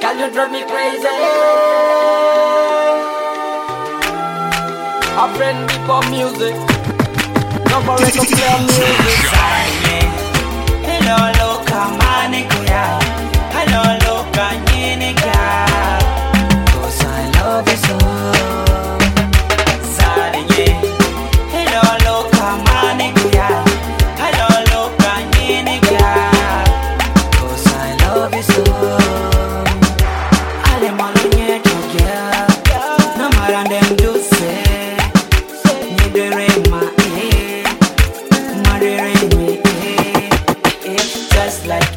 Girl, you drive me crazy. A friend me for music. Number one to play music. Hello, loca, manikuya. Hello, loca, nyinika. 'Cause I love you so. Sarinye. Hello, loca, manikuya. Hello, loca, nyinika. 'Cause I love you so. Ale malunye together. No matter them do say. Nidere ma madere me. Just like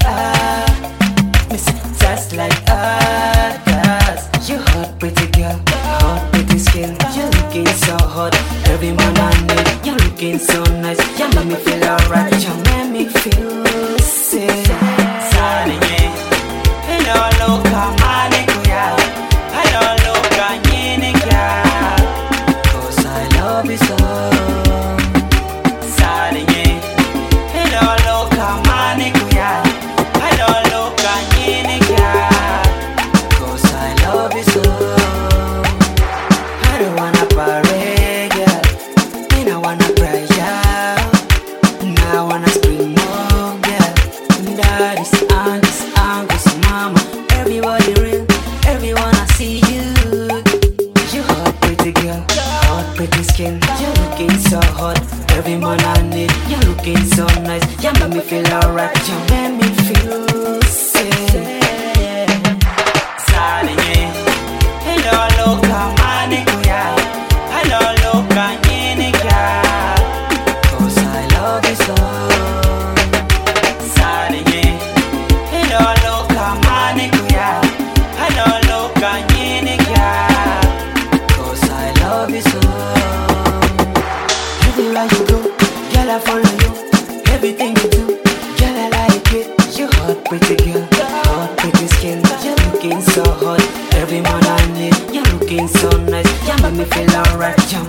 just like us. You hot pretty girl, hot pretty skin. You're looking so hot, every man I need. You're looking so nice, you make me feel alright. You make me feel sick. Sarinye, hello loca manikuya. Hello loca nyinika. 'Cause I love you so. Sarinye, hello loca manikuya. Hello loca nyinika. 'Cause I love you so. I don't wanna parade, girl. And I wanna cry out. And I wanna scream more, girl. Daddy's, aunties, uncles, mama. Everybody real, everyone I see you. You hot pretty girl, hot pretty skin. You're looking so hot, every man I need. You're looking so nice, you make me feel alright. You make me feel sick. Sarinye, hello loca manikuya. Hello loca nyinika. 'Cause I love you so. Sarinye, hello loca manikuya. Hello loca nyinika. 'Cause I love you so. Everywhere you go, girl I follow you. Everything you do, girl I like it. You hot pretty girl, hot pretty skin. You're looking so hot, every man I need. You're looking so nice, you make me feel alright. You